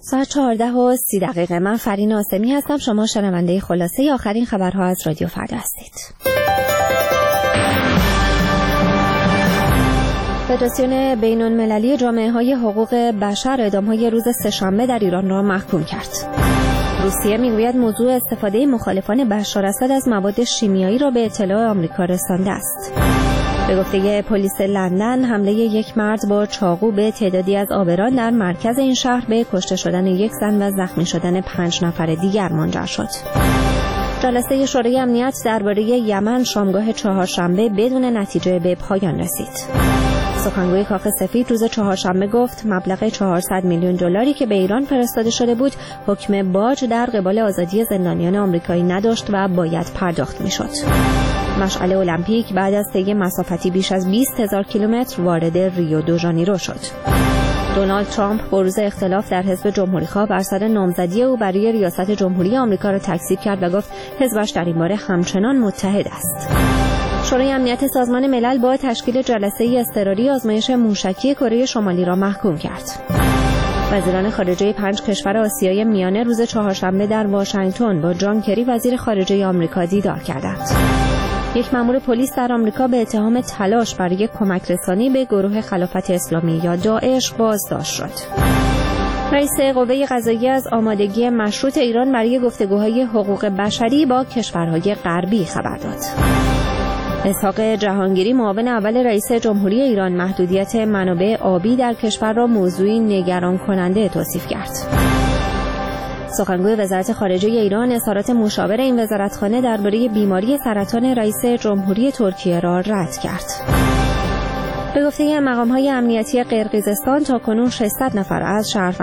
ساعت 14:30 من فرین آسمی هستم. شما شنونده خلاصه آخرین خبرها از رادیو فردا هستید. فدراسیون بین‌المللی جامعه‌های حقوق بشر اعدام‌های روز سه‌شنبه در ایران را محکوم کرد. روسیه میگوید موضوع استفاده مخالفان بشار اسد از مواد شیمیایی را به اطلاع آمریکا رسانده است. به گفته پلیس لندن، حمله یک مرد با چاقو به تعدادی از عابران در مرکز این شهر به کشته شدن یک زن و زخمی شدن 5 نفر دیگر منجر شد. جلسه شورای امنیت درباره یمن شامگاه چهارشنبه بدون نتیجه به پایان رسید. سخنگوی کاخ سفید روز چهارشنبه گفت مبلغ 400 میلیون دلاری که به ایران فرستاده شده بود حکم باج در قبال آزادی زندانیان آمریکایی نداشت و باید پرداخت میشد. مشعل المپیک بعد از طی مسافتی بیش از 20,000 کیلومتر وارد ریو دو ژانیرو شد. دونالد ترامپ بروز اختلاف در حزب جمهوری‌خواه بر سر نامزدی او برای ریاست جمهوری آمریکا را تکذیب کرد و گفت حزبش در این باره همچنان متحد است. شورای امنیت سازمان ملل با تشکیل جلسه اضطراری آزمایش موشکی کره شمالی را محکوم کرد. وزیران خارجه 5 کشور آسیای میانه روز چهارشنبه در واشنگتن با جان کری وزیر خارجه آمریکا دیدار کردند. یک مأمور پلیس در آمریکا به اتهام تلاش برای کمک رسانی به گروه خلافت اسلامی یا داعش بازداشت شد. رئیس قوه قضاییه از آمادگی مشروط ایران برای گفتگوهای حقوق بشری با کشورهای غربی خبر داد. اسحاق جهانگیری معاون اول رئیس جمهوری ایران محدودیت منابع آبی در کشور را موضوعی نگران کننده توصیف کرد. سخنگوی وزارت خارجه ایران اظهارات مشاور این وزارتخانه درباره بیماری سرطان رئیس جمهوری ترکیه را رد کرد. به گفته مقام‌های امنیتی قرقیزستان تاکنون 600 نفر از شهروندان